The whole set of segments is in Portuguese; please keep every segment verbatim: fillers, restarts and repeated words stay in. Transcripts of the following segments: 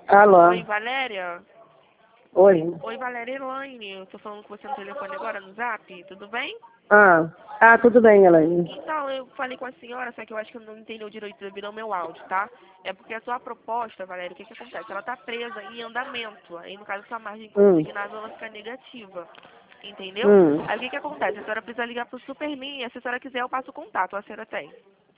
Alô? Oi, Valéria? Oi. Oi, Valéria Elaine. Eu tô falando com você no telefone agora, no Zap. Tudo bem? Ah, ah tudo bem, Elaine. Então, eu falei com a senhora, só que eu acho que eu não entendeu direito devido ao meu áudio, tá? É porque a sua proposta, Valéria, o que que acontece? Ela tá presa em andamento. Aí, no caso, sua margem Hum, consignada, ela fica negativa. Entendeu? hum. Aí, o que que acontece? A senhora precisa ligar pro Superlinha. Se a senhora quiser, eu passo o contato. A senhora tem.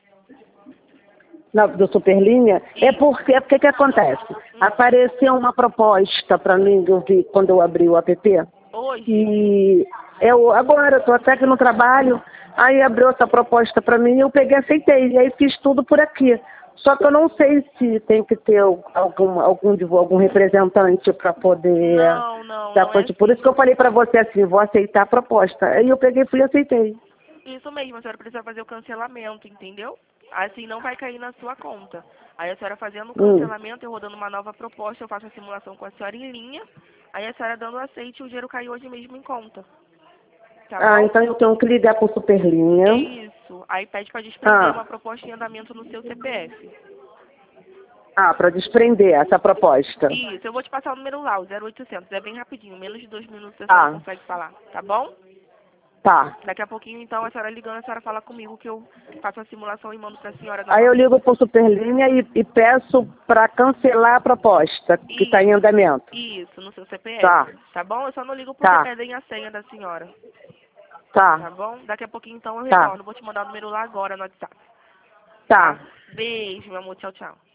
Na, do Superlinha? É Isso. porque, é porque que acontece? Hum. Apareceu uma proposta para mim, eu vi quando eu abri o app. Hoje? E eu agora, eu tô até aqui no trabalho, aí abriu essa proposta para mim, eu peguei e aceitei. E aí fiz tudo por aqui. Só que eu não sei se tem que ter algum, algum, algum representante para poder Não, não, dar não é coisa. Por isso assim. que eu falei para você assim, vou aceitar a proposta. Aí eu peguei, fui e aceitei. Isso mesmo, a senhora precisa fazer o cancelamento, entendeu? Assim não vai cair na sua conta. Aí a senhora fazendo o Hum. cancelamento, eu rodando uma nova proposta, eu faço a simulação com a senhora em linha. Aí a senhora dando aceite, o dinheiro cai hoje mesmo em conta. Tá Ah, bom? então eu tenho que ligar para o Superlinha. Isso. Aí pede para desprender Ah, uma proposta em andamento no seu C P F. ah para desprender essa proposta. Isso, eu vou te passar o número lá, o zero oitocentos. É bem rapidinho, menos de dois minutos a senhora Tá, consegue falar, tá bom? tá. Daqui a pouquinho, então, a senhora ligando, a senhora fala comigo que eu faço a simulação e mando para a senhora Aí eu novamente. ligo para o Superlinha e, e peço para cancelar a proposta que está em Isso, andamento. isso, no seu C P F, Tá, tá bom? Eu só não ligo porque tá, pedem a senha da senhora, tá tá, bom? Daqui a pouquinho, então, eu tá, retorno. Vou te mandar o número lá agora no WhatsApp, tá? tá. Beijo, meu amor. Tchau, tchau.